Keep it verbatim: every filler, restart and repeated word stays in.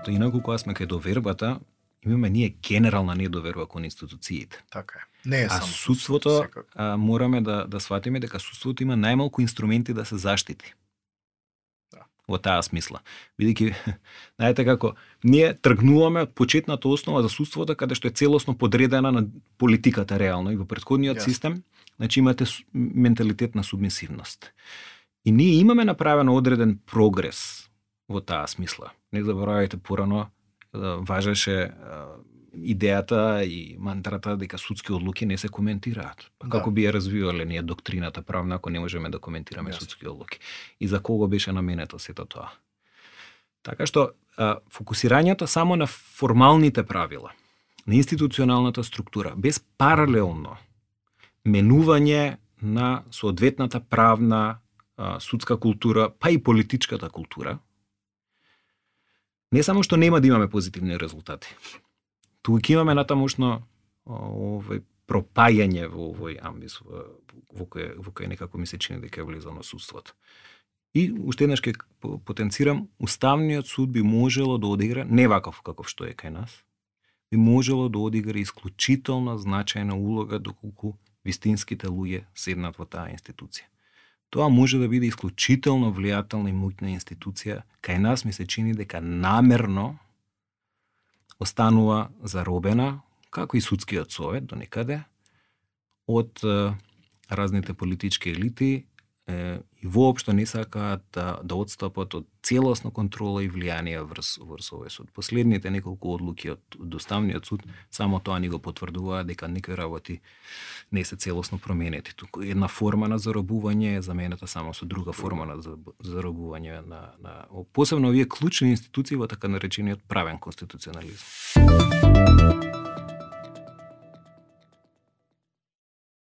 То инаку кога сме кај довербата, имаме ние генерална недоверба кон институциите. Така е. Не е а само судството, а, мораме да да сватиме дека судството има најмалку инструменти да се заштити. Да. Во таа смисла. Бидејќи, знаете како, ние тргнуваме од почетната основа за судството каде што е целосно подредена на политиката реално и во претходниот Јас. систем, значи имате менталитет на субмисивност. И ние имаме направено одреден прогрес во таа смисла. Не заборавајте, порано важеше идејата и мантрата дека судски одлуки не се коментираат. Па како Да. би ја развивале ние доктрината правна ако не можеме да коментираме Јасно. судски одлуки? И за кого беше наменето сето тоа? Така што а, фокусирањето само на формалните правила, на институционалната структура, без паралелно менување на соодветната правна, а, судска култура, па и политичката култура, не само што нема да имаме позитивни резултати, туку ќе имаме натамошно овој пропајање во овој амбис во, во кој во кој некако ми се чини дека е влезано судството. И уште еднаш ќе потенцирам, уставниот суд би можело да одигра не ваков каков што е кај нас, би можело да одигра исклучително значајна улога доколку вистинските луѓе седнат во таа институција. Тоа може да биде исклучително влијателна и моќна институција. Кај нас ми се чини дека намерно останува заробена, како и судскиот совет до некаде, од е, разните политички елити е, и воопшто не сакаат да, да отстапат од целосно контрола и влијание врз, врз овој суд. Последните неколку одлуки од, од Уставниот суд само тоа ни го потврдува дека некои работи не се целосно променети. Туку една форма на заробување е заменета само со друга форма на заробување на, на посебно овие клучни институции во така наречениот правен конституционализам.